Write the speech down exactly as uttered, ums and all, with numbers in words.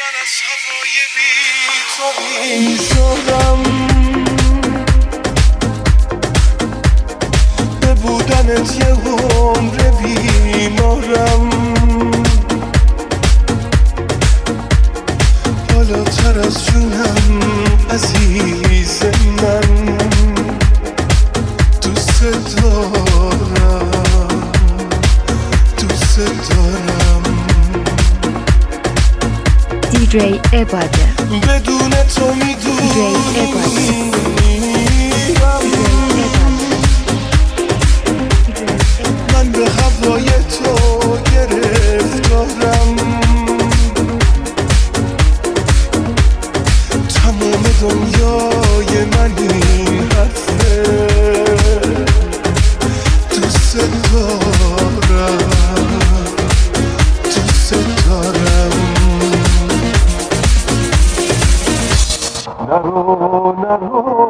من از هوای بی تو بیزارم، به بودنت یه عمر بیمارم، بالاتر از جونم عزیز من، دوست دارم دوست دارم. دیجی عباده بدون تو میدونی من به هوای تو گرفتارم، تمام دنیای من این حرفه، دوست دارم دوست دارم. نرو نرو